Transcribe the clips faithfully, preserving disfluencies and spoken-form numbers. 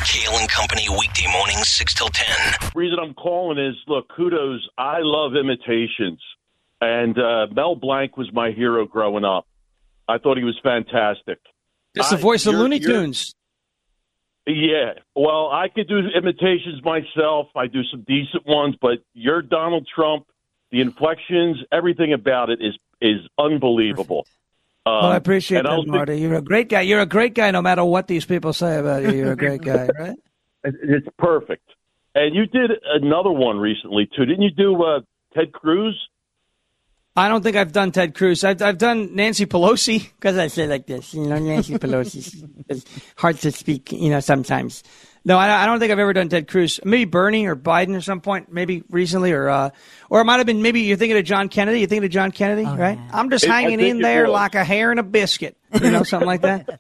Kale and Company, weekday mornings, six till ten. The reason I'm calling is, look, kudos. I love imitations. And uh, Mel Blanc was my hero growing up. I thought he was fantastic. It's the voice I, of Looney Tunes. Yeah. Well, I could do imitations myself. I do some decent ones, but your Donald Trump, the inflections, everything about it is is unbelievable. Um, well, I appreciate that, Marty. You're a great guy. You're a great guy no matter what these people say about you. You're a great guy, right? It's perfect. And you did another one recently, too. Didn't you do uh, Ted Cruz? I don't think I've done Ted Cruz. I've, I've done Nancy Pelosi, because I say like this. You know, Nancy Pelosi is hard to speak, you know, sometimes. No, I, I don't think I've ever done Ted Cruz. Maybe Bernie or Biden at some point, maybe recently, or uh, or it might have been, maybe you're thinking of John Kennedy. You're thinking of John Kennedy, oh, right? Man. I'm just it, hanging in there like a hair in a biscuit, you know, something like that.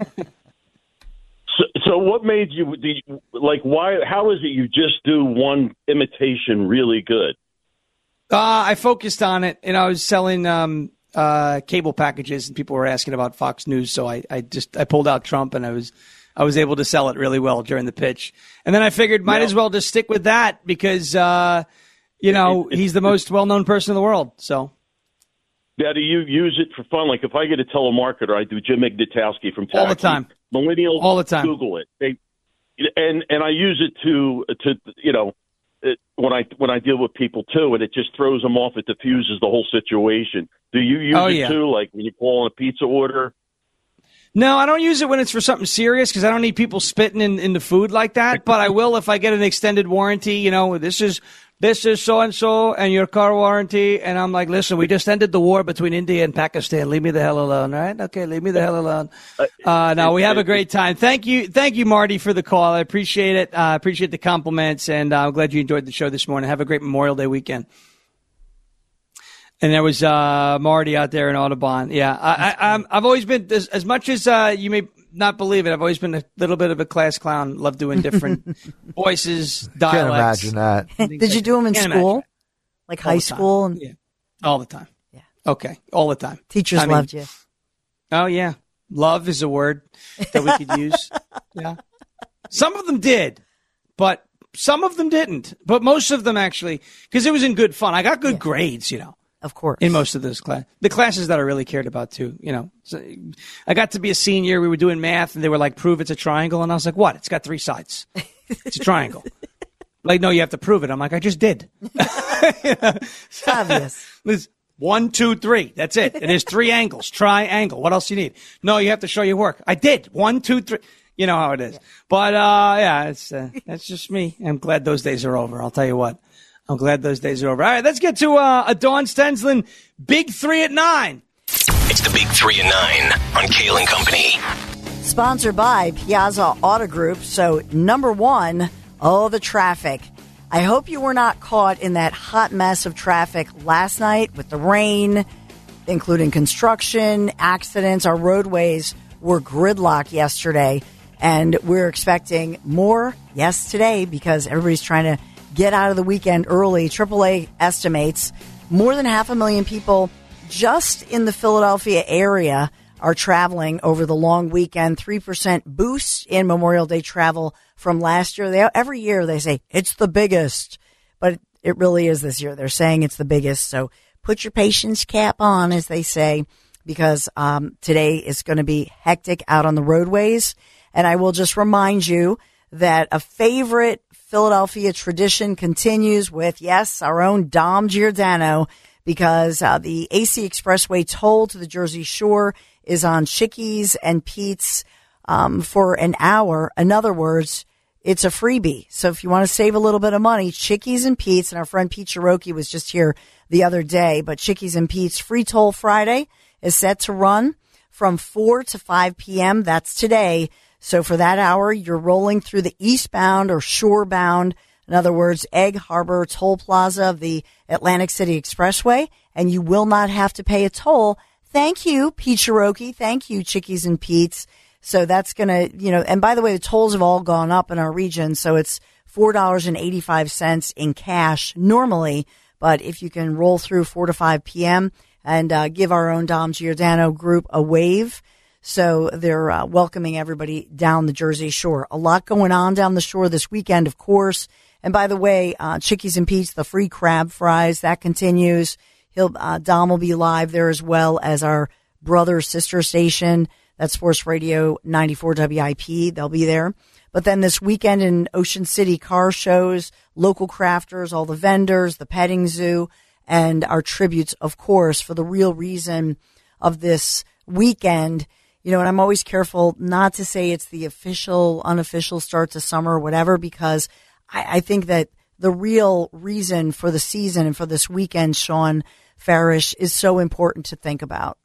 So, so what made you, like, why, how is it you just do one imitation really good? Uh, I focused on it, and I was selling um, uh, cable packages, and people were asking about Fox News, so I, I just I pulled out Trump, and I was I was able to sell it really well during the pitch. And then I figured might yeah. as well just stick with that because, uh, you know, he's the most well-known person in the world. So, yeah, do you use it for fun? Like if I get a telemarketer, I do Jim Ignatowski from Taxi. All the time. Millennials, all the time. Google it. They, and and I use it to to you know. It, when I when I deal with people too, and it just throws them off. It diffuses the whole situation. Do you use oh, it yeah. too, like when you call on a pizza order? No, I don't use it when it's for something serious because I don't need people spitting in, in the food like that. But I will if I get an extended warranty. You know, this is this is so and so, and your car warranty. And I'm like, listen, we just ended the war between India and Pakistan. Leave me the hell alone, right? Okay, leave me the hell alone. Uh, no, we have a great time. Thank you, thank you, Marty, for the call. I appreciate it. I uh, appreciate the compliments, and uh, I'm glad you enjoyed the show this morning. Have a great Memorial Day weekend. And there was uh, Marty out there in Audubon. Yeah, I, I, I'm, I've always been, as, as much as uh, you may not believe it, I've always been a little bit of a class clown. Love doing different voices, dialects. Can't imagine that. Did you do them in school? Like all high school? And- yeah. All the time. Yeah. Okay, all the time. Teachers I loved mean, you. Oh, yeah. Love is a word that we could use. Yeah. Some of them did, but some of them didn't. But most of them actually, because it was in good fun. I got good yeah. grades, you know. Of course. In most of those class, the classes that I really cared about too, you know, so I got to be a senior. We were doing math and they were like, prove it's a triangle. And I was like, what? It's got three sides. It's a triangle. Like, no, you have to prove it. I'm like, I just did. It's obvious. It's one, two, three. That's it. And there's three angles, triangle. What else you need? No, you have to show your work. I did. One, two, three. You know how it is. Yeah. But, uh, yeah, it's, uh, that's just me. I'm glad those days are over. I'll tell you what. I'm glad those days are over. All right, let's get to uh, a Dawn Stensland Big Three at Nine. It's the Big Three at Nine on Kale and Company. Sponsored by Piazza Auto Group. So, number one, oh, the traffic. I hope you were not caught in that hot mess of traffic last night with the rain, including construction, accidents. Our roadways were gridlocked yesterday, and we're expecting more, yes, today, because everybody's trying to get out of the weekend early. triple A estimates more than half a million people just in the Philadelphia area are traveling over the long weekend. three percent boost in Memorial Day travel from last year. They, every year they say it's the biggest, but it really is this year. They're saying it's the biggest. So put your patience cap on, as they say, because um, today is going to be hectic out on the roadways. And I will just remind you that a favorite Philadelphia tradition continues with, yes, our own Dom Giordano, because uh, the A C Expressway toll to the Jersey Shore is on Chickies and Pete's um, for an hour. In other words, it's a freebie. So if you want to save a little bit of money, Chickies and Pete's, and our friend Pete Cherokee was just here the other day, but Chickies and Pete's Free Toll Friday is set to run from four to five p.m. That's today. So for that hour, you're rolling through the eastbound or shorebound, in other words, Egg Harbor Toll Plaza of the Atlantic City Expressway, and you will not have to pay a toll. Thank you, Pete Cherokee. Thank you, Chickies and Pete's. So that's going to, you know, and by the way, the tolls have all gone up in our region, so it's four dollars and eighty-five cents in cash normally, but if you can roll through four to five p.m. and uh, give our own Dom Giordano group a wave. So they're uh, welcoming everybody down the Jersey Shore. A lot going on down the shore this weekend, of course. And by the way, uh, Chickies and Pete's, the free crab fries, that continues. He'll, uh, Dom will be live there as well as our brother sister station. That's Sports Radio ninety-four W I P. They'll be there. But then this weekend in Ocean City, car shows, local crafters, all the vendors, the petting zoo, and our tributes, of course, for the real reason of this weekend. You know, and I'm always careful not to say it's the official, unofficial start to summer or whatever, because I, I think that the real reason for the season and for this weekend, Sean Farish, is so important to think about.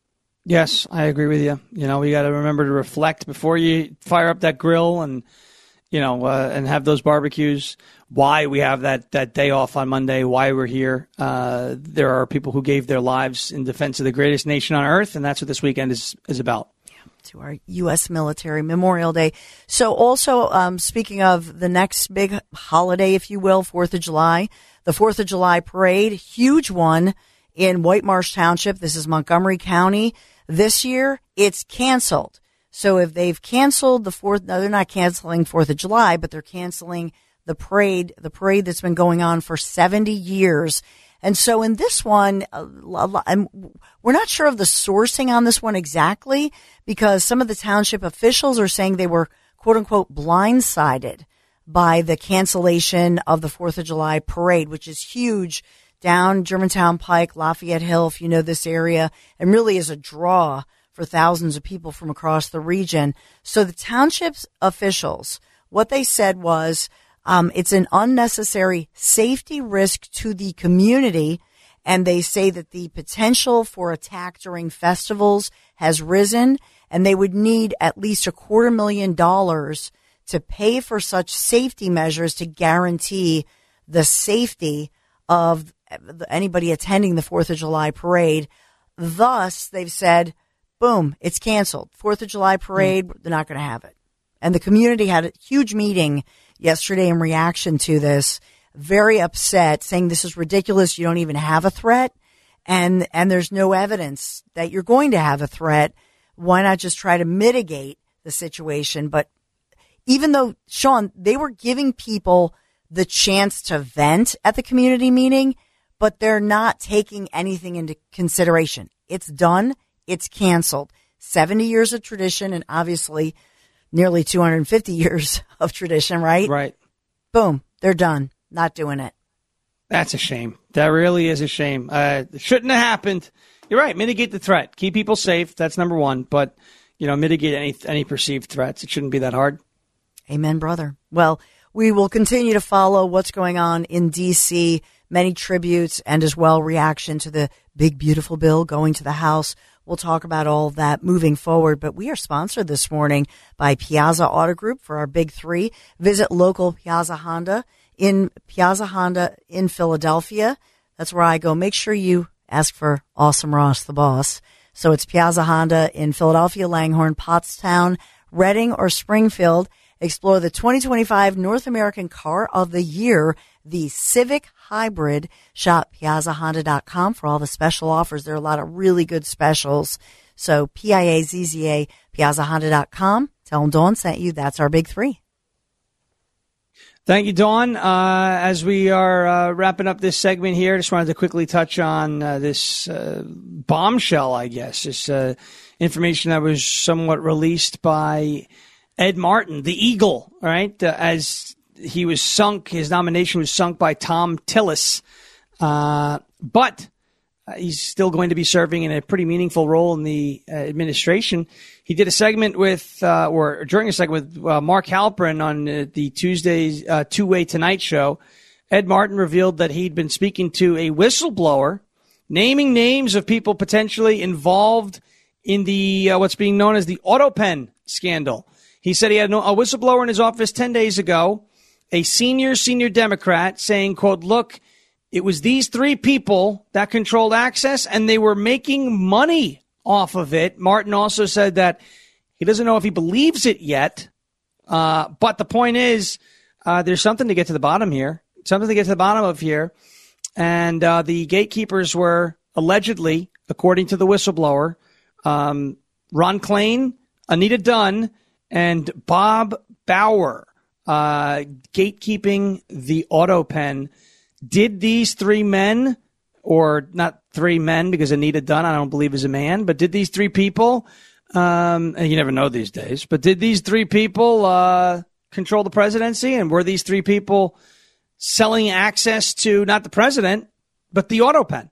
Yes, I agree with you. You know, we got to remember to reflect before you fire up that grill and, you know, uh, and have those barbecues. Why we have that, that day off on Monday, why we're here. Uh, there are people who gave their lives in defense of the greatest nation on earth, and that's what this weekend is, is about. Yeah, to our U S military Memorial Day. So also, um, speaking of the next big holiday, if you will, fourth of July, the fourth of July parade, huge one in White Marsh Township. This is Montgomery County. This year, it's canceled. So if they've canceled the fourth, no, they're not canceling fourth of July, but they're canceling the parade, the parade that's been going on for seventy years. And so in this one, and we're not sure of the sourcing on this one exactly, because some of the township officials are saying they were, quote unquote, blindsided by the cancellation of the fourth of July parade, which is huge down Germantown Pike, Lafayette Hill, if you know this area, and really is a draw for thousands of people from across the region. So the township's officials, what they said was, um, it's an unnecessary safety risk to the community. And they say that the potential for attack during festivals has risen, and they would need at least a quarter million dollars to pay for such safety measures to guarantee the safety of anybody attending the fourth of July parade. Thus, they've said, boom, it's canceled. fourth of July parade, mm. they're not going to have it. And the community had a huge meeting yesterday in reaction to this, very upset, saying this is ridiculous. You don't even have a threat. And, and there's no evidence that you're going to have a threat. Why not just try to mitigate the situation? But even though, Sean, they were giving people the chance to vent at the community meeting, but they're not taking anything into consideration. It's done. It's canceled. seventy years of tradition and obviously nearly two hundred fifty years of tradition, right? Right. Boom. They're done. Not doing it. That's a shame. That really is a shame. Uh, it shouldn't have happened. You're right. Mitigate the threat. Keep people safe. That's number one. But, you know, mitigate any any perceived threats. It shouldn't be that hard. Amen, brother. Well, we will continue to follow what's going on in D C, many tributes and as well reaction to the big, beautiful bill going to the House. We'll talk about all of that moving forward, but we are sponsored this morning by Piazza Auto Group for our big three. Visit local Piazza Honda in Piazza Honda in Philadelphia. That's where I go. Make sure you ask for Awesome Ross, the boss. So it's Piazza Honda in Philadelphia, Langhorne, Pottstown, Reading, or Springfield. Explore the twenty twenty-five North American Car of the Year, the Civic Hybrid. Shop piazza honda dot com for all the special offers. There are a lot of really good specials. So P I A Z Z A, piazza honda dot com. Tell them Dawn sent you. That's our big three. Thank you, Dawn. Uh, as we are uh, wrapping up this segment here, just wanted to quickly touch on uh, this uh, bombshell, I guess, this uh, information that was somewhat released by Ed Martin, the Eagle, all right, uh, as he was sunk, his nomination was sunk by Thom Tillis. Uh, but uh, he's still going to be serving in a pretty meaningful role in the uh, administration. He did a segment with, uh, or during a segment with uh, Mark Halperin on uh, the Tuesday's uh, Two-Way Tonight show. Ed Martin revealed that he'd been speaking to a whistleblower, naming names of people potentially involved in the uh, what's being known as the AutoPen scandal. He said he had a whistleblower in his office ten days ago, a senior, senior Democrat saying, quote, look, it was these three people that controlled access and they were making money off of it. Martin also said that he doesn't know if he believes it yet. Uh, but the point is, uh, there's something to get to the bottom here, something to get to the bottom of here. And uh, the gatekeepers were allegedly, according to the whistleblower, um, Ron Klain, Anita Dunn, and Bob Bauer, uh, gatekeeping the auto pen. Did these three men, or not three men because Anita Dunn I don't believe is a man, but did these three people, um, and you never know these days, but did these three people uh, control the presidency? And were these three people selling access to not the president, but the auto pen?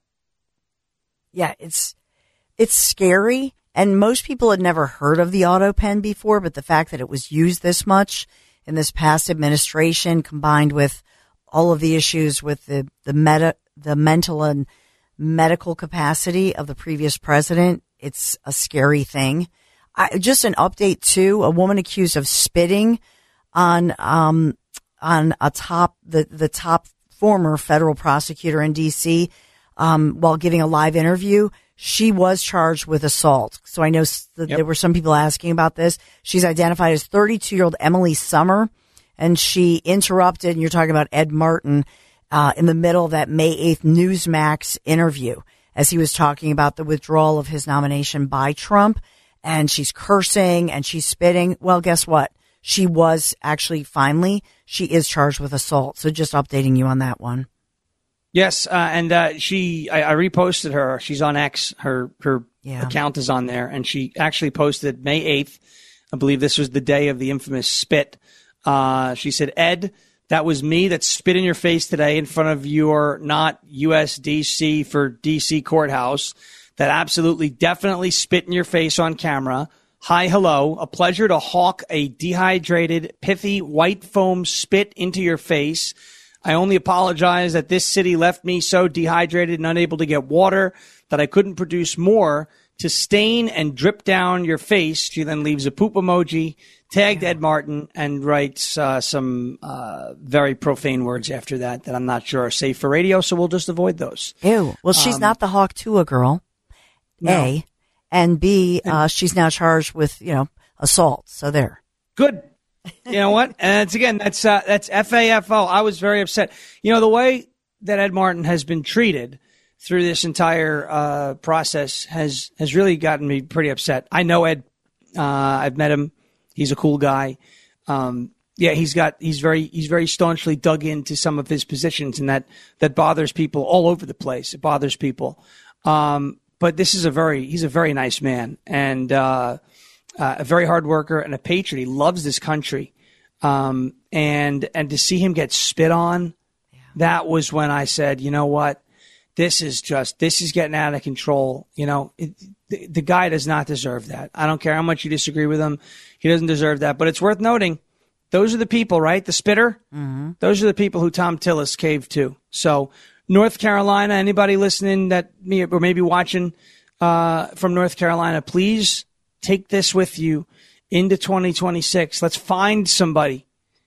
Yeah, it's it's scary. And most people had never heard of the auto pen before, but the fact that it was used this much in this past administration, combined with all of the issues with the the meta, the mental and medical capacity of the previous president, it's a scary thing. I, just an update too: a woman accused of spitting on um on a top the the top former federal prosecutor in D C um, while giving a live interview. She was charged with assault. So I know that yep. there were some people asking about this. She's identified as thirty-two-year-old Emily Summer, and she interrupted, and you're talking about Ed Martin, uh, in the middle of that May eighth Newsmax interview as he was talking about the withdrawal of his nomination by Trump, and she's cursing and she's spitting. Well, guess what? She was actually, finally, she is charged with assault. So just updating you on that one. Yes, uh, and uh, she, I, I reposted her. She's on X. Her her yeah. account is on there, and she actually posted May eighth. I believe this was the day of the infamous spit. Uh, she said, Ed, that was me that spit in your face today in front of your not U S D C for D C courthouse. That absolutely, definitely spit in your face on camera. Hi, hello. A pleasure to hawk a dehydrated, pithy, white foam spit into your face. I only apologize that this city left me so dehydrated and unable to get water that I couldn't produce more to stain and drip down your face. She then leaves a poop emoji, tagged Ed Martin, and writes uh, some uh, very profane words after that that I'm not sure are safe for radio, so we'll just avoid those. Ew. Well, she's um, not the Hawk Tua girl, no. A. And B, uh, she's now charged with, you know, assault. So there. Good. You know what? And it's, again, that's uh, that's F A F O. I was very upset. You know, the way that Ed Martin has been treated through this entire uh, process has has really gotten me pretty upset. I know Ed. Uh, I've met him. He's a cool guy. Um, yeah, he's got he's very he's very staunchly dug into some of his positions, and that that bothers people all over the place. It bothers people. Um, but this is a very he's a very nice man, and uh, uh, a very hard worker and a patriot. He loves this country, um, and and to see him get spit on, yeah. that was when I said, you know what, this is just this is getting out of control. You know, it, the, the guy does not deserve that. I don't care how much you disagree with him, he doesn't deserve that. But it's worth noting, those are the people, right? The spitter. Mm-hmm. Those are the people who Tom Tillis caved to. So. North Carolina, anybody listening that me or maybe watching uh, from North Carolina, please take this with you into twenty twenty-six. Let's find somebody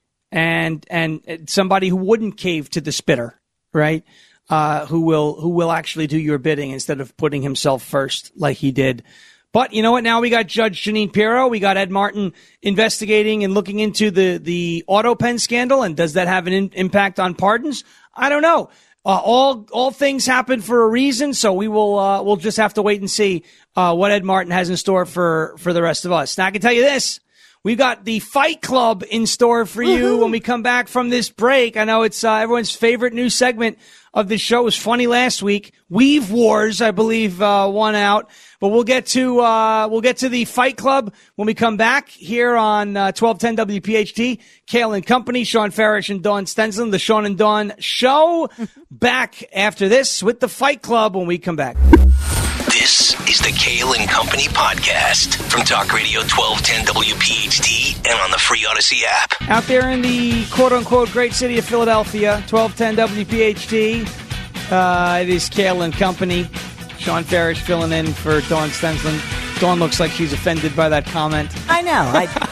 and and somebody who wouldn't cave to the spitter, right? Uh, who will who will actually do your bidding instead of putting himself first like he did. But you know what? Now we got Judge Jeanine Pirro. We got Ed Martin investigating and looking into the the auto pen scandal. And does that have an in- impact on pardons? I don't know. Uh, all all things happen for a reason, so we will uh, we'll just have to wait and see uh, what Ed Martin has in store for for the rest of us. Now I can tell you this: we've got the Fight Club in store for you Woo-hoo. when we come back from this break. I know it's uh, everyone's favorite new segment of the show. It was funny last week. Weave Wars, I believe, uh, won out, but we'll get to uh, we'll get to the Fight Club when we come back here on uh, twelve ten W P H T. Kale and Company, Sean Farish and Dawn Stenson, the Sean and Dawn Show. Back after this with the Fight Club when we come back. This is the Kale and Company podcast from Talk Radio twelve ten W P H T and on the free Odyssey app. Out there in the quote-unquote great city of Philadelphia, twelve ten W P H T. Uh, it is Kale and Company. Sean Farish filling in for Dawn Stenson. Dawn looks like she's offended by that comment. I know.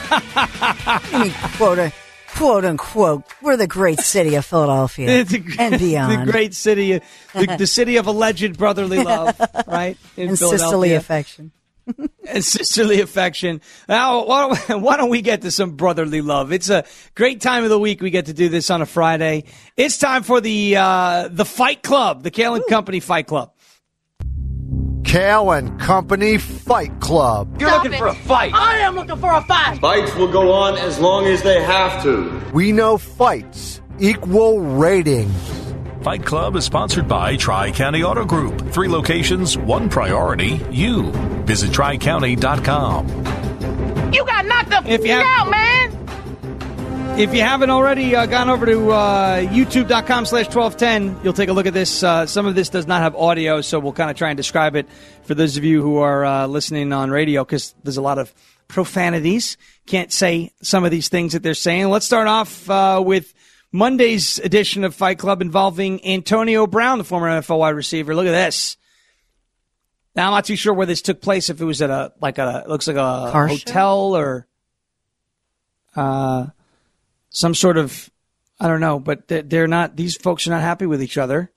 I, I mean, quote, quote unquote, we're the great city of Philadelphia a, and beyond. The great city, the, the city of alleged brotherly love, right? In and sisterly affection. And sisterly affection. Now, why don't, why don't we get to some brotherly love? It's a great time of the week. We get to do this on a Friday. It's time for the uh, the Fight Club, the Kale and Company Fight Club. Kale and Company Fight Club. You're Stop looking it. for a fight. I am looking for a fight. Fights will go on as long as they have to. We know fights equal ratings. Fight Club is sponsored by Tri-County Auto Group. Three locations, one priority, you. Visit tri county dot com. You got knocked up If you have- out, man. If you haven't already uh, gone over to uh, youtube.com slash 1210, you'll take a look at this. Uh, some of this does not have audio, so we'll kind of try and describe it for those of you who are uh, listening on radio, because there's a lot of profanities. Can't say some of these things that they're saying. Let's start off uh, with Monday's edition of Fight Club involving Antonio Brown, the former N F L wide receiver. Look at this. Now, I'm not too sure where this took place, if it was at a, like a, it looks like a Car hotel show? or uh, some sort of, I don't know, but they're not, these folks are not happy with each other.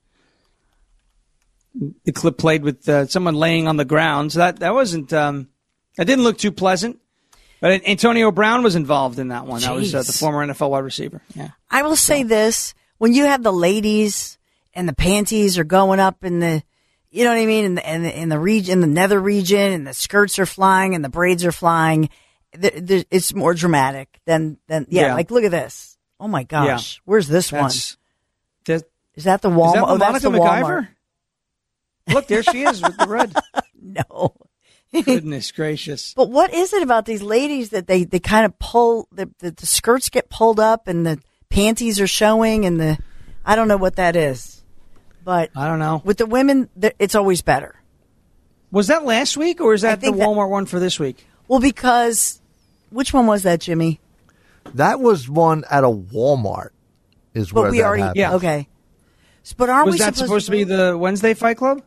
The clip played with uh, someone laying on the ground, so that, that wasn't, um, that didn't look too pleasant. But Antonio Brown was involved in that one. That was uh, the former N F L wide receiver. Yeah. I will say this. When you have the ladies and the panties are going up in the, you know what I mean, in the, in the, in the region, in the nether region, and the skirts are flying and the braids are flying, the, the, it's more dramatic than, than yeah, Yeah. like, look at this. Oh, my gosh. Yeah. Where's this That's, one? that, Is that the is Walmart? that Oh, that's Monica the Walmart. MacGyver? Look, there she is with the red. No. Goodness gracious. But what is it about these ladies that they, they kind of pull, the, the, the skirts get pulled up and the panties are showing and the, I don't know what that is. But I don't know. with the women, th- it's always better. Was that last week, or is that the think that- Walmart one for this week? Well, because, which one was that, Jimmy? That was one at a Walmart, is But where we that already, happened. Yeah. okay. S- But aren't Was we that supposed to be the Wednesday Fight Club?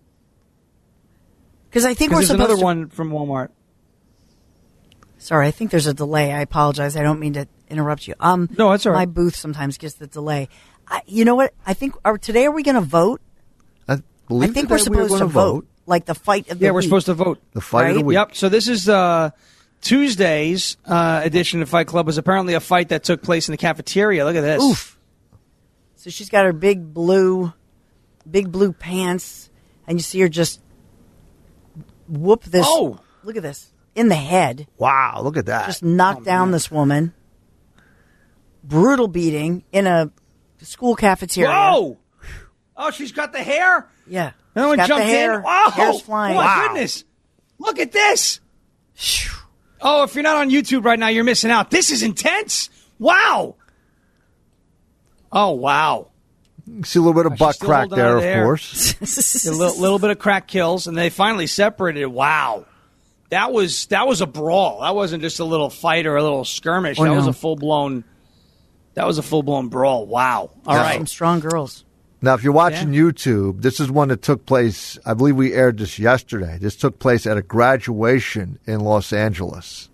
Because I think we're Because there's supposed another to. one from Walmart. Sorry, I think there's a delay. I apologize. I don't mean to interrupt you. Um, No, it's all right. My booth sometimes gets the delay. I, you know what? I think are, today are we going to vote? I, believe I think today we're supposed gonna to vote. like the fight of the Yeah, we're week. supposed to vote. The fight of the Right? week. Yep. So this is uh, Tuesday's uh, edition of Fight Club. Was apparently a fight that took place in the cafeteria. Look at this. Oof. So she's got her big blue, big blue pants, and you see her just whoop this. Oh. Look at this in the head. Wow, look at that. Just knock down this woman. Brutal beating in a school cafeteria. Whoa! Oh, she's got the hair. Yeah. No She's one got jumped the hair. in. Oh, Hair's flying. Oh, my Wow. goodness! Look at this. Oh, if you're not on YouTube right now, you're missing out. This is intense. Wow. Oh, wow. See a little bit of she's butt still crack holding there, on of to the hair. course. A little, little bit of crack kills, and they finally separated. Wow. That was that was a brawl. That wasn't just a little fight or a little skirmish. Oh, that was no. a full blown. That was a full blown brawl. Wow. All right. Some strong girls. Now, if you're watching YouTube, this is one that took place, I believe we aired this yesterday. This took place at a graduation in Los Angeles.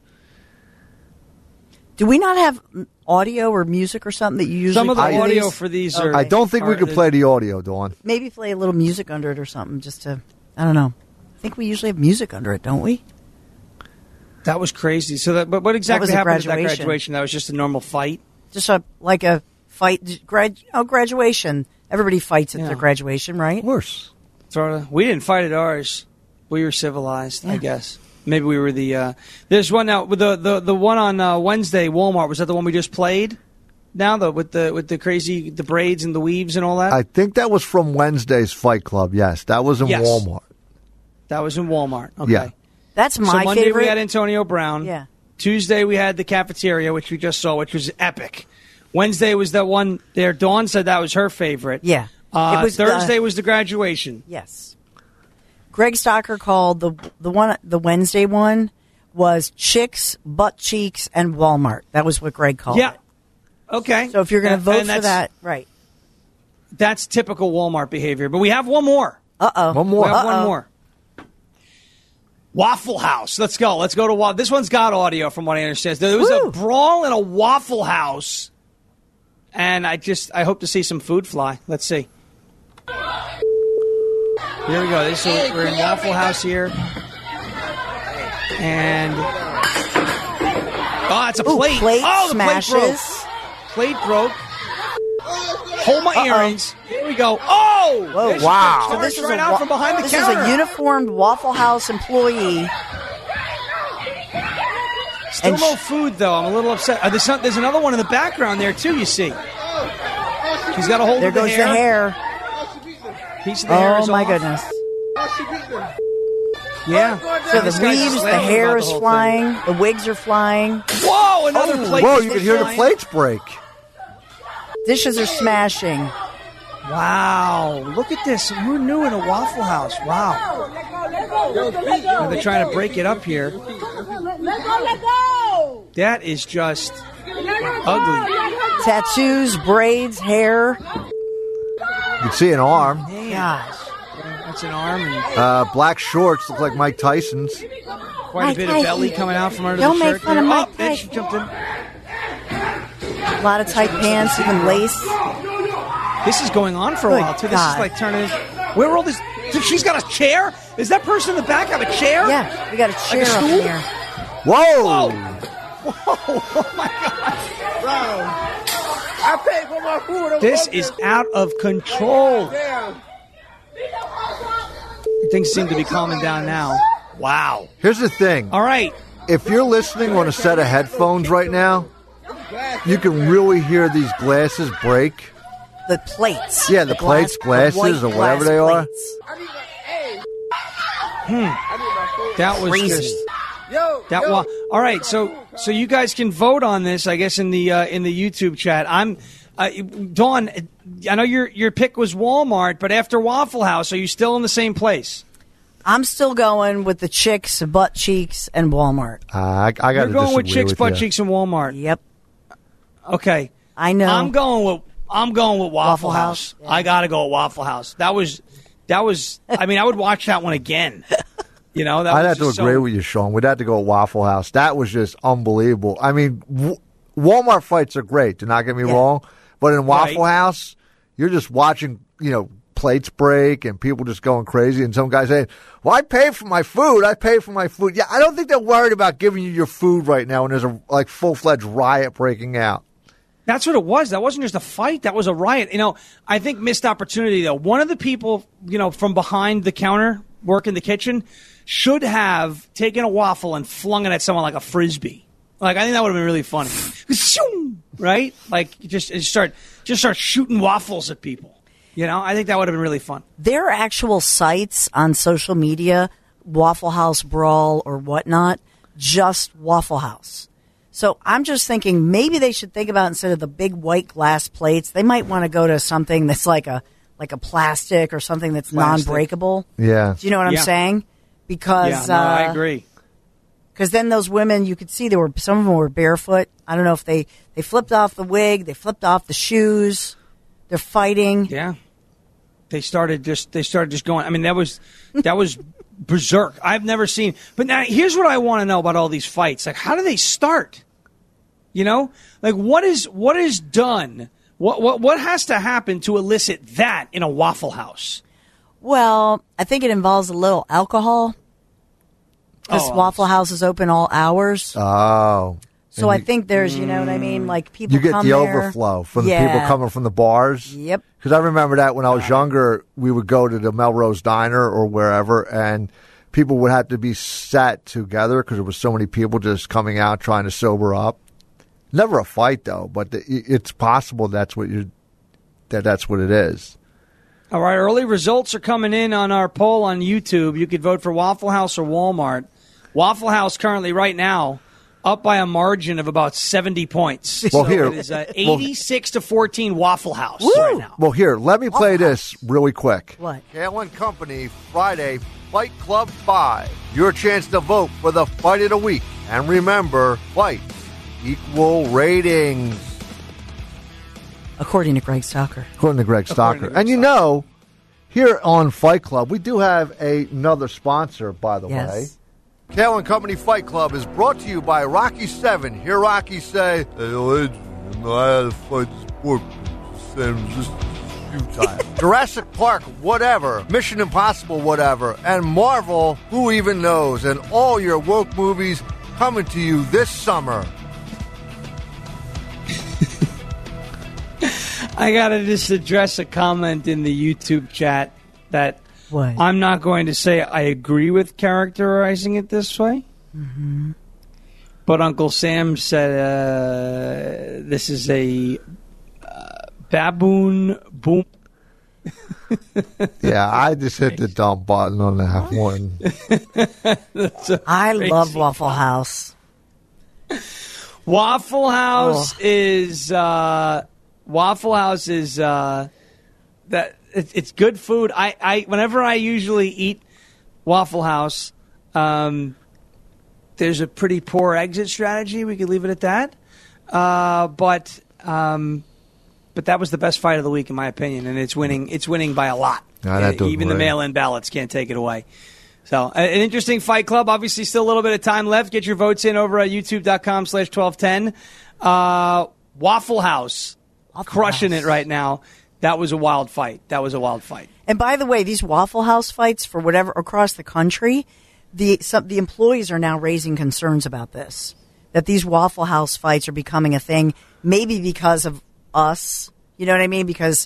Do we not have audio or music or something that you usually Some of the play audio these? for these Okay. are. I don't think we are could the- play the audio, Dawn. Maybe play a little music under it or something just to, I don't know. I think we usually have music under it, don't we? That was crazy. So, that, but what exactly was a happened at that graduation. graduation? That was just a normal fight. Just a, like a fight, grad, oh, graduation. Everybody fights at Yeah. their graduation, right? Of course. Sort of. We didn't fight at ours. We were civilized, I guess. Maybe we were the. Uh, there's one now. With the the the one on uh, Wednesday, Walmart. Was that the one we just played? Now the with the with the crazy the braids and the weaves and all that. I think that was from Wednesday's Fight Club, yes. That was in Yes. Walmart. That was in Walmart. Okay. Yeah. That's So my Monday favorite. we had Antonio Brown. Yeah. Tuesday we had the cafeteria, which we just saw, which was epic. Wednesday was that one there. Dawn said that was her favorite. Yeah. Uh, It was the- Thursday was the graduation. Yes. Greg Stocker called the the one the Wednesday one was Chicks, Butt Cheeks, and Walmart. That was what Greg called Yeah. it. Okay. So if you're going to And- vote and for that's- that, right? That's typical Walmart behavior. But we have one more. Uh oh. One more. We have one Uh-oh. more. Waffle House. Let's go. Let's go to Waffle. This one's got audio, from what I understand. There was Woo. a brawl in a Waffle House, and I just I hope to see some food fly. Let's see. Here we go. This is, we're in Waffle House here, and oh, it's a Ooh, plate. plate oh, the smashes. plate broke. Plate broke. Hold my Uh-oh. earrings. Here we go. Oh! Whoa, There she wow. comes. So this is right a out wa- from behind the this counter. is a uniformed Waffle House employee. Still and no sh- food, though. I'm a little upset. Uh, there's, some, there's another one in the background there, too, you see. She's got a hold There of the goes hair. the hair. Piece of the hair Oh is my off. goodness. Yeah. So This the guy's weaves, the slamming hair about is the whole flying, the wigs are flying, thing. Whoa, another Oh, plate. Whoa, was you can hear the flying. plates break. dishes are smashing. Wow. Look at this. Who knew in a Waffle House? Wow. Now they're trying to break it up here. That is just ugly. Tattoos, braids, hair. You can see an arm. Gosh. That's an arm and Uh, black shorts look like Mike Tyson's. quite a Mike bit of Tyson. belly coming out from under Don't the make shirt. fun there. of Mike Oh, then she Tyson. jumped in. A lot of tight pants, even lace. This is going on for a Good while, too. This God. is like turning. Where are all this? She's got a chair? Is that person in the back have a chair? Yeah, we got a chair up stool? here. Whoa! Whoa. Oh, my God. I paid for my food. This is out of control. Things seem to be calming down now. Wow. Here's the thing. All right. If you're listening on a set of headphones right now, you can really hear these glasses break. The plates. Yeah, the plates, glass- glasses, the or white whatever glass they are. plates. That was Crazy. just that one. All right, so so you guys can vote on this, I guess, in the uh, in the YouTube chat. I'm uh, Dawn. I know your your pick was Walmart, but after Waffle House, are you still in the same place? I'm still going with the chicks, butt cheeks, and Walmart. Uh, I, I got You're to going with disagree Chicks, with Butt you. Cheeks, and Walmart. Yep. Okay, I know. I'm going with I'm going with Waffle, Waffle House. House, yeah. I got to go with Waffle House. That was that was. I mean, I would watch that one again. You know, that I'd was have to just agree so, with you, Sean. We'd have to go with Waffle House. That was just unbelievable. I mean, w- Walmart fights are great, do not get me Yeah. wrong. But in Waffle Right. House, you're just watching, you know, plates break and people just going crazy. And some guy saying, well, I pay for my food. I pay for my food. Yeah, I don't think they're worried about giving you your food right now when there's a like full-fledged riot breaking out. That's what it was. That wasn't just a fight. That was a riot. You know, I think missed opportunity, though. One of the people, you know, from behind the counter, working the kitchen, should have taken a waffle and flung it at someone like a Frisbee. Like, I think that would have been really funny. Right? Like, you just, you start, just start shooting waffles at people. You know, I think that would have been really fun. There are actual sites on social media, Waffle House Brawl or whatnot, just Waffle House. So I'm just thinking maybe they should think about, instead of the big white glass plates, they might want to go to something that's like a like a plastic or something that's Plastic. non-breakable. Yeah. Do you know what I'm Yeah. saying? Because Yeah, no, I uh, agree. Because then those women, you could see they were some of them were barefoot. I don't know if they they flipped off the wig, they flipped off the shoes. They're fighting. Yeah. They started just they started just going. I mean, that was that was berserk. I've never seen. But now here's what I want to know about all these fights. Like, how do they start? You know? Like, what is what is done? What what what has to happen to elicit that in a Waffle House? Well, I think it involves a little alcohol. This Oh, Waffle House is open all hours. Oh. So And I you- think there's, you know what I mean? Like people You get come the there. overflow from the Yeah. people coming from the bars. Yep. Because I remember that when I was younger, we would go to the Melrose Diner or wherever, and people would have to be sat together because there was so many people just coming out trying to sober up. Never a fight though, but the, it's possible that's what you that that's what it is. All right, early results are coming in on our poll on YouTube. You could vote for Waffle House or Walmart. Waffle House currently, right now, up by a margin of about seventy points. Well, so here- it is uh, well- eighty-six to fourteen Waffle House right now. Well, here, let me play this really quick. What? Kale and Company, Friday, Fight Club five. Your chance to vote for the Fight of the Week. And remember, fight equal ratings. According to Greg Stalker. According to Greg According Stocker. to Greg And you Stocker. know, here on Fight Club, we do have a, another sponsor, by the Yes. way. Kale and Company Fight Club is brought to you by Rocky seven. Hear Rocky say, "Hey, legend, I had to fight this sport. Same just a few times." Jurassic Park, whatever. Mission Impossible, whatever. And Marvel, who even knows? And all your woke movies coming to you this summer. I gotta just address a comment in the YouTube chat that what? I'm not going to say I agree with characterizing it this way. Mm-hmm. But Uncle Sam said uh, this is a uh, baboon boom. Yeah, I just hit the dump button on that one. I love Waffle House. Waffle House oh. is uh, Waffle House is uh, that it, it's good food. I, I whenever I usually eat Waffle House, um, there's a pretty poor exit strategy. We could leave it at that. Uh, but um, but that was the best fight of the week in my opinion, and it's winning. It's winning by a lot. No, that uh, even the mail-in ballots can't take it away. So, an interesting Fight Club. Obviously, still a little bit of time left. Get your votes in over at youtube.com slash 1210. Uh, Waffle House, Waffle crushing House. It right now. That was a wild fight. That was a wild fight. And by the way, these Waffle House fights, for whatever, across the country, the some, the employees are now raising concerns about this, that these Waffle House fights are becoming a thing, maybe because of us, you know what I mean? Because...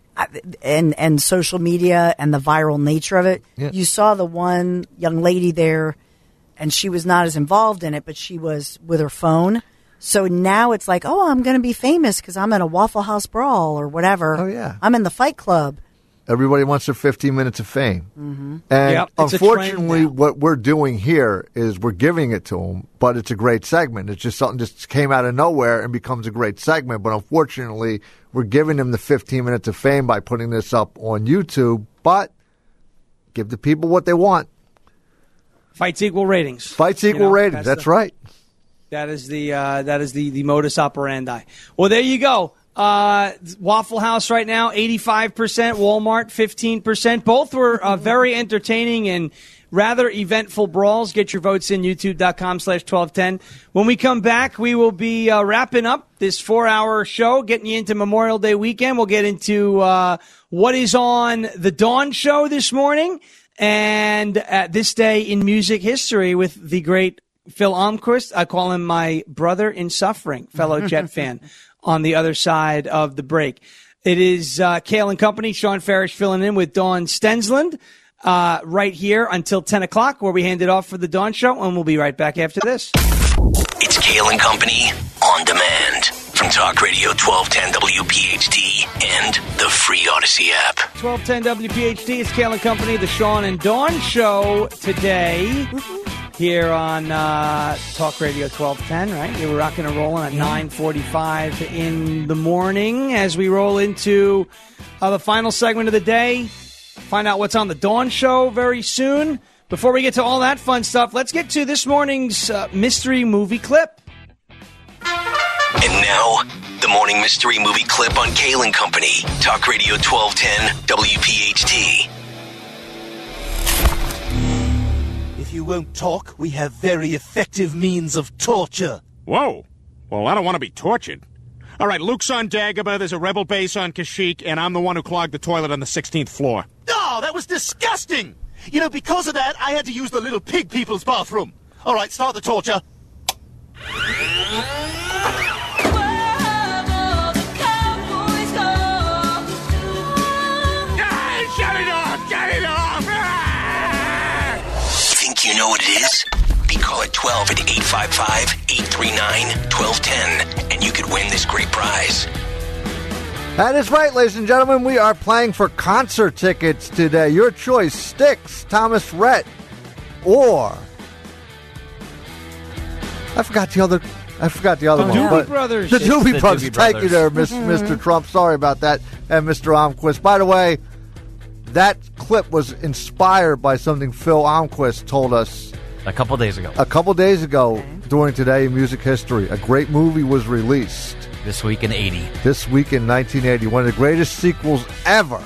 And and social media and the viral nature of it. Yeah. You saw the one young lady there, and she was not as involved in it, but she was with her phone. So now it's like, oh, I'm going to be famous because I'm in a Waffle House brawl or whatever. Oh, yeah. I'm in the Fight Club. Everybody wants their fifteen minutes of fame. Mm-hmm. And yep, unfortunately, what we're doing here is we're giving it to them, but it's a great segment. It's just something just came out of nowhere and becomes a great segment. But unfortunately, we're giving them the fifteen minutes of fame by putting this up on YouTube. But give the people what they want. Fights equal ratings. Fights equal you know, ratings. That's, that's the, right. That is the uh, that is the, the modus operandi. Well, there you go. Uh, Waffle House right now, eighty-five percent. Walmart, fifteen percent. Both were uh, very entertaining and rather eventful brawls. Get your votes in, youtube.com slash 1210. When we come back, we will be uh, wrapping up this four-hour show, getting you into Memorial Day weekend. We'll get into uh, what is on the Dawn Show this morning and at this day in music history with the great Phil Almquist. I call him my brother in suffering, fellow Jet fan. On the other side of the break. It is uh, Kale and Company, Sean Farish filling in with Dawn Stensland uh, right here until ten o'clock where we hand it off for the Dawn Show, and we'll be right back after this. It's Kale and Company on demand from Talk Radio twelve ten W P H T and the free Odyssey app. twelve ten W P H T, it's Kale and Company, the Sean and Dawn Show today. Here on uh, Talk Radio twelve ten, right? You were rocking and rolling at yeah. nine forty-five in the morning as we roll into uh, the final segment of the day. Find out what's on the Dawn Show very soon. Before we get to all that fun stuff, let's get to this morning's uh, mystery movie clip. And now, the morning mystery movie clip on Kale and Company. Talk Radio twelve ten W P H T. If you won't talk, we have very effective means of torture. Whoa. Well, I don't want to be tortured. All right, Luke's on Dagobah, there's a rebel base on Kashyyyk, and I'm the one who clogged the toilet on the sixteenth floor. Oh, that was disgusting! You know, because of that, I had to use the little pig people's bathroom. All right, start the torture. You know what it is? Be call at twelve at eight five five, eight three nine, one two one zero, and you could win this great prize. That is right, ladies and gentlemen. We are playing for concert tickets today. Your choice, Styx, Thomas Rhett, or... I forgot the other... I forgot the other the one. Doobie Brothers. The Doobie the Brothers. Doobie Thank you there, mm-hmm. Mister Trump. Sorry about that. And Mister Almquist. By the way... That clip was inspired by something Phil Almquist told us a couple days ago. A couple days ago during Today in Music History. A great movie was released. This week in eighty. This week in nineteen eighty. One of the greatest sequels ever.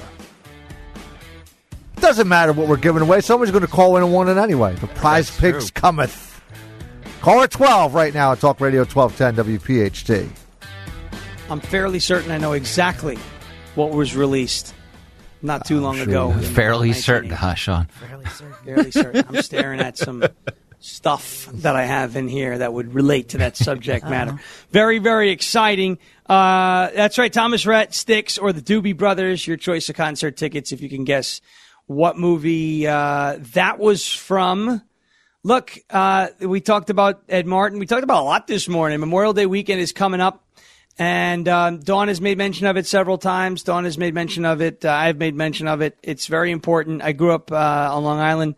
It doesn't matter what we're giving away. Someone's going to call in and win it anyway. The prize That's picks true. cometh. Call at twelve right now at Talk Radio twelve ten W P H T. I'm fairly certain I know exactly what was released. Not too long sure ago. Fairly certain, huh, Sean? Fairly certain. Fairly certain. I'm staring at some stuff that I have in here that would relate to that subject matter. Very, very exciting. Uh, that's right, Thomas Rhett, Styx, or the Doobie Brothers, your choice of concert tickets, if you can guess what movie uh, that was from. Look, uh, we talked about Ed Martin. We talked about a lot this morning. Memorial Day weekend is coming up, and um, Dawn has made mention of it several times. Dawn has made mention of it. Uh, I've made mention of it. It's very important. I grew up uh, on Long Island,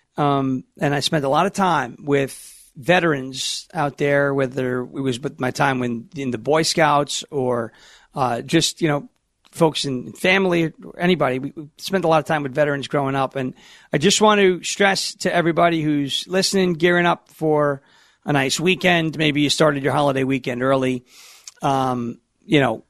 um, and I spent a lot of time with veterans out there, whether it was with my time when in the Boy Scouts or uh, just, you know, folks in family, or anybody. We spent a lot of time with veterans growing up. And I just want to stress to everybody who's listening, gearing up for a nice weekend. Maybe you started your holiday weekend early. Um, you know,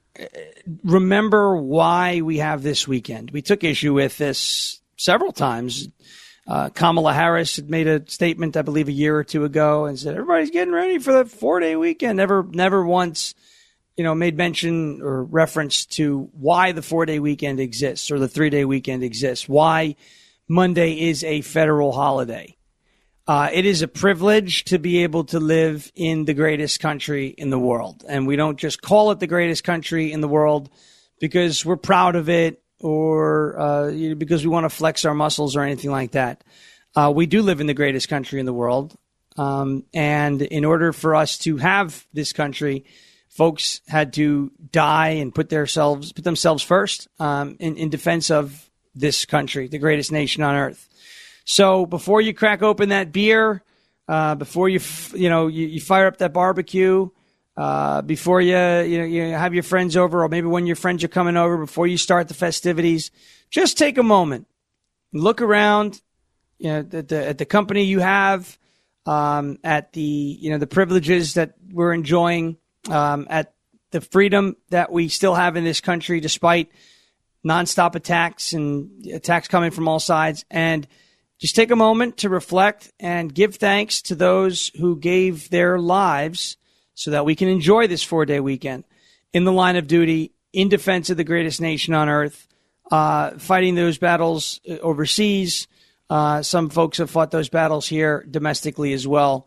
remember why we have this weekend. We took issue with this several times. Uh, Kamala Harris had made a statement, I believe, a year or two ago and said, everybody's getting ready for the four-day weekend. Never, never once you know, made mention or reference to why the four-day weekend exists or the three-day weekend exists, why Monday is a federal holiday. Uh, it is a privilege to be able to live in the greatest country in the world. And we don't just call it the greatest country in the world because we're proud of it or uh, you know, because we want to flex our muscles or anything like that. Uh, we do live in the greatest country in the world. Um, and in order for us to have this country, folks had to die and put themselves put themselves first um, in, in defense of this country, the greatest nation on earth. So before you crack open that beer, uh, before you f- you know you, you fire up that barbecue, uh, before you you know you have your friends over, or maybe when your friends are coming over, before you start the festivities, just take a moment, look around, you know, at the, at the company you have, um, at the you know the privileges that we're enjoying. Um, at the freedom that we still have in this country, despite nonstop attacks and attacks coming from all sides. And just take a moment to reflect and give thanks to those who gave their lives so that we can enjoy this four-day weekend in the line of duty, in defense of the greatest nation on earth, uh, fighting those battles overseas. Uh, some folks have fought those battles here domestically as well.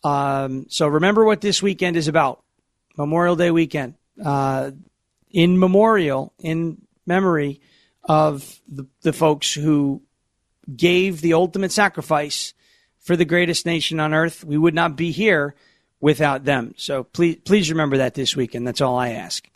Um, so remember what this weekend is about. Memorial Day weekend, uh, in memorial, in memory of the, the folks who gave the ultimate sacrifice for the greatest nation on earth. We would not be here without them. So please, please remember that this weekend. That's all I ask.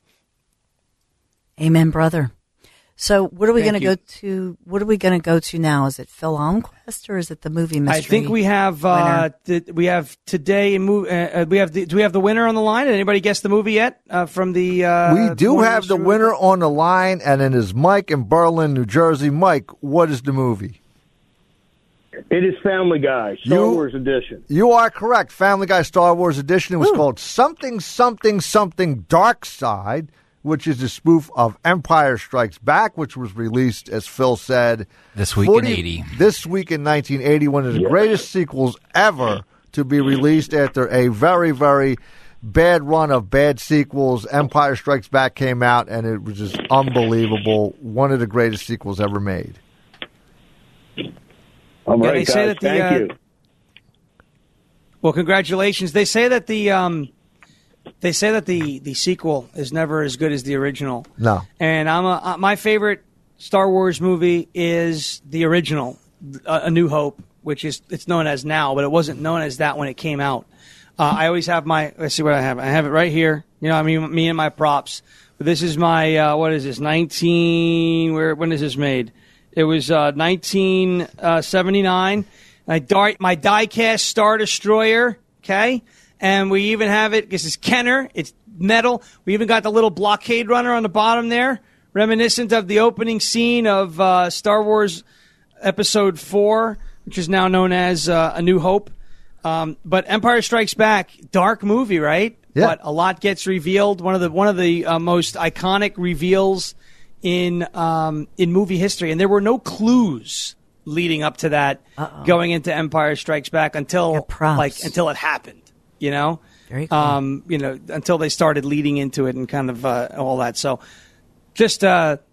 Amen, brother. So what are we going to go to? What are we going to go to now? Is it Phil Almquist or is it the movie mystery? I think we have uh, th- we have today and move. Uh, we have the, do we have the winner on the line? Did anybody guess the movie yet? Uh, from the uh, we do have the winner movie? on the line, and it is Mike in Berlin, New Jersey. Mike, what is the movie? It is Family Guy, Star you, Wars Edition. You are correct. Family Guy, Star Wars Edition. It was Ooh. called Something Something Something Dark Side, which is a spoof of Empire Strikes Back, which was released, as Phil said, this week forty, in eighty. This week in nineteen eighty, one of the yeah. greatest sequels ever to be released after a very, very bad run of bad sequels. Empire Strikes Back came out, and it was just unbelievable. One of the greatest sequels ever made. All yeah, right, they guys. Say that the, Thank uh, you. Well, congratulations. They say that the um, they say that the, the sequel is never as good as the original. No. And I'm a, uh, my favorite Star Wars movie is the original, uh, A New Hope, which is it's known as now, but it wasn't known as that when it came out. Uh, I always have my. Let's see what I have. I have it right here. You know, I mean, me and my props. But this is my. Uh, what is this? nineteen. Where? When is this made? It was uh, nineteen seventy-nine. My, die, my die-cast Star Destroyer, okay? And we even have it, this is Kenner, it's metal. We even got the little blockade runner on the bottom there, reminiscent of the opening scene of uh, Star Wars Episode four, which is now known as uh, A New Hope. Um, but Empire Strikes Back, dark movie, right? Yeah. But a lot gets revealed. One of the, one of the uh, most iconic reveals in um, in movie history, and there were no clues leading up to that Uh-oh. going into Empire Strikes Back until like until it happened, you know. Very cool. Um, you know, until they started leading into it and kind of uh, all that. So, just uh,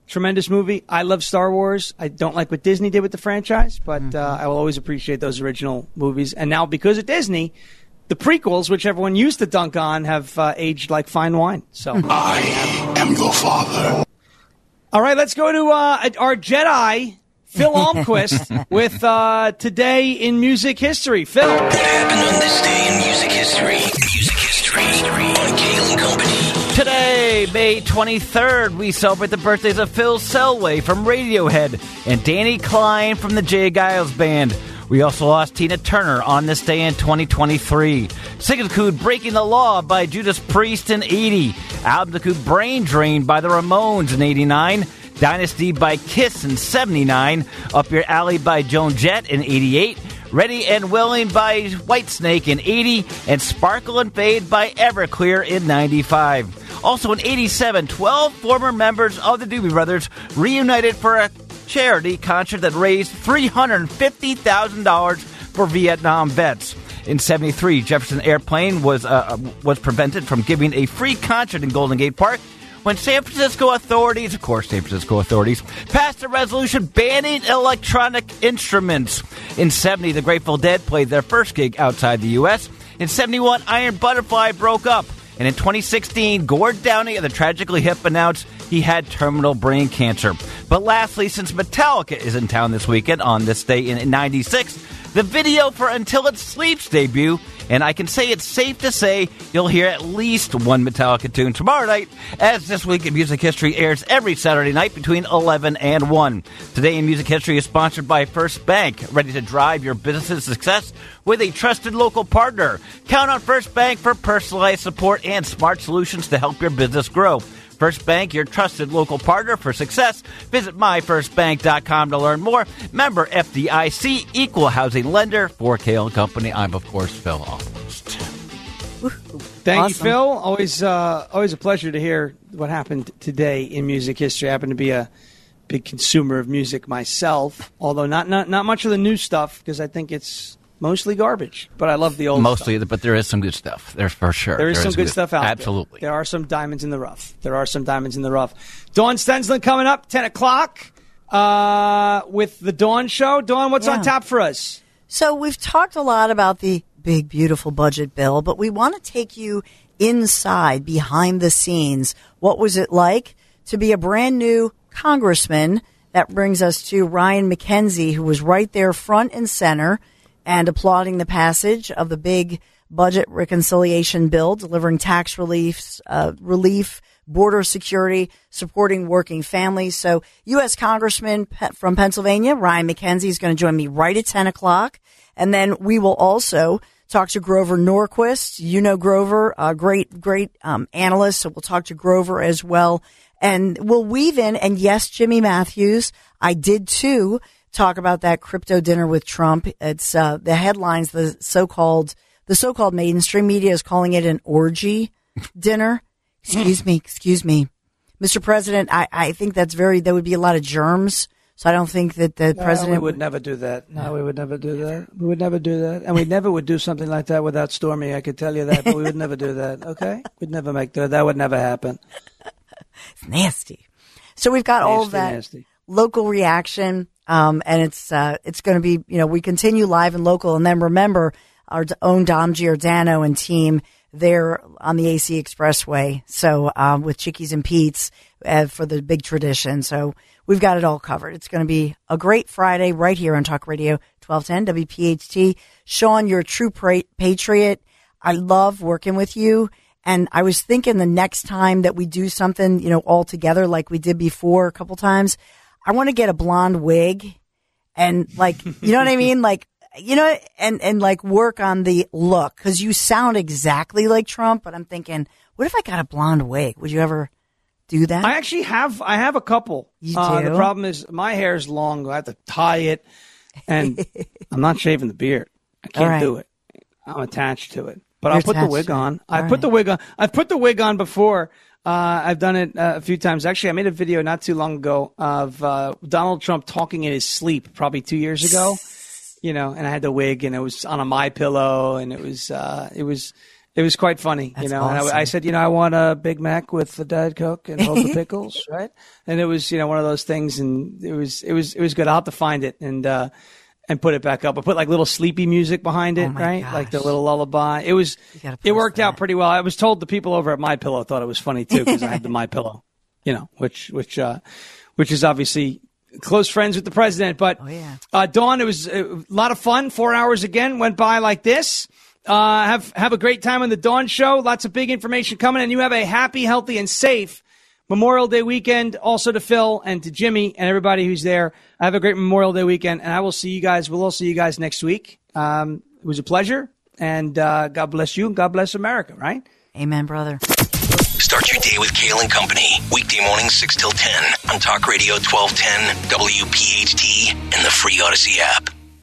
tremendous movie. I love Star Wars. I don't like what Disney did with the franchise, but mm-hmm. uh, I will always appreciate those original movies. And now, because of Disney, the prequels, which everyone used to dunk on, have uh, aged like fine wine. So I am your father. All right, let's go to uh, our Jedi, Phil Almquist, with uh, Today in Music History. Phil. What happened on this day in music history? Music history on Kale and Company. Today, May twenty-third, we celebrate the birthdays of Phil Selway from Radiohead and Danny Klein from the Jay Giles Band. We also lost Tina Turner on this day in twenty twenty-three. Singles include Breaking the Law by Judas Priest in eighty. Albums include Brain Drain by the Ramones in eighty-nine. Dynasty by Kiss in seventy-nine. Up Your Alley by Joan Jett in eighty-eight. Ready and Willing by Whitesnake in eighty. And Sparkle and Fade by Everclear in ninety-five. Also in eighty-seven, twelve former members of the Doobie Brothers reunited for a charity concert that raised three hundred fifty thousand dollars for Vietnam vets. In seventy-three, Jefferson Airplane was uh, was prevented from giving a free concert in Golden Gate Park when San Francisco authorities, of course San Francisco authorities, passed a resolution banning electronic instruments. In seventy, the Grateful Dead played their first gig outside the U S. In seventy-one, Iron Butterfly broke up. And in twenty sixteen, Gord Downie of the Tragically Hip announced he had terminal brain cancer. But lastly, since Metallica is in town this weekend on this day in ninety-six, the video for Until It Sleeps debut, and I can say it's safe to say you'll hear at least one Metallica tune tomorrow night, as This Week in Music History airs every Saturday night between eleven and one. Today in Music History is sponsored by First Bank, ready to drive your business's success with a trusted local partner. Count on First Bank for personalized support and smart solutions to help your business grow. First Bank, your trusted local partner for success. Visit my first bank dot com to learn more. Member F D I C, equal housing lender for Kale and Company. I'm, of course, Phil Almquist. Thank Awesome. you, Phil. Always, uh, always a pleasure to hear what happened today in music history. I happen to be a big consumer of music myself, although not not, not much of the new stuff because I think it's mostly garbage, but I love the old Mostly, stuff. But there is some good stuff. There's for sure. There is there some is good stuff out Absolutely. there. There are some diamonds in the rough. There are some diamonds in the rough. Dawn Stensland coming up, ten o'clock, uh, with the Dawn Show. Dawn, what's Yeah. on tap for us? So we've talked a lot about the big, beautiful budget bill, but we want to take you inside, behind the scenes. What was it like to be a brand new congressman? That brings us to Ryan McKenzie, who was right there front and center and applauding the passage of the big budget reconciliation bill, delivering tax relief, uh, relief, border security, supporting working families. So U S Congressman from Pennsylvania, Ryan McKenzie, is going to join me right at ten o'clock. And then we will also talk to Grover Norquist. You know Grover, a great, great um, analyst. So we'll talk to Grover as well. And we'll weave in, and yes, Jimmy Matthews, I did too, talk about that crypto dinner with Trump. It's uh, the headlines, the so-called, the so-called mainstream media is calling it an orgy dinner. Excuse me, excuse me. Mister President, I, I think that's very, there would be a lot of germs. So I don't think that the No, president we would never do that. No, we would never do that. We would never do that. And we never would do something like that without Stormy, I could tell you that. But we would never do that, okay? We'd never make that. That would never happen. It's nasty. So we've got Nasty, all of that nasty. local reaction, um, and it's uh, it's going to be, you know, we continue live and local, and then remember our own Dom Giordano and team there on the A C Expressway. So um, with Chickies and Pete's uh, for the big tradition. So we've got it all covered. It's going to be a great Friday right here on Talk Radio twelve ten W P H T. Sean, you're a true pra- patriot. I love working with you. And I was thinking the next time that we do something, you know, all together like we did before a couple times, I want to get a blonde wig and like, you know what I mean? Like, you know, and, and like work on the look because you sound exactly like Trump. But I'm thinking, what if I got a blonde wig? Would you ever do that? I actually have, I have a couple. You uh, do? The problem is my hair is long. I have to tie it and I'm not shaving the beard. I can't right. do it. I'm attached to it. But You're I'll put the attached wig to it. on. All I put right. the wig on. I've put the wig on before. Uh, I've done it uh, a few times. Actually, I made a video not too long ago of uh, Donald Trump talking in his sleep, probably two years ago. You know, and I had the wig, and it was on a My Pillow, and it was uh, it was It was quite funny, That's you know. awesome. And I, I said, you know, I want a Big Mac with the Diet Coke and hold the pickles, right? And it was, you know, one of those things, and it was, it was, it was good. I'll have to find it and uh, and put it back up. I put like little sleepy music behind it, Oh my right? gosh. Like the little lullaby. It was, gotta it post worked that. out pretty well. I was told the people over at My Pillow thought it was funny too because I had the My Pillow, you know, which which uh, which is obviously close friends with the president. But Oh, yeah. uh, Dawn, it was a lot of fun. Four hours again went by like this. Uh, have have a great time on the Dawn Show. Lots of big information coming, and you have a happy, healthy, and safe Memorial Day weekend. Also to Phil and to Jimmy and everybody who's there. I have a great Memorial Day weekend, and I will see you guys. We'll all see you guys next week. Um, it was a pleasure, and uh, God bless you, and God bless America. Right? Amen, brother. Start your day with Kale and Company. Weekday mornings six till ten on Talk Radio twelve ten, W P H T, and the free Odyssey app.